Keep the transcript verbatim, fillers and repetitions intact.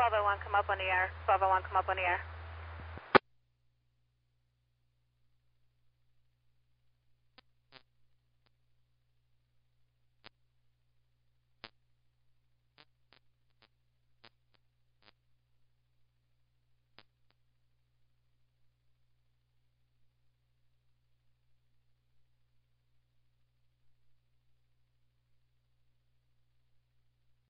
twelve oh one, come up on the air. twelve oh one, come up on the air.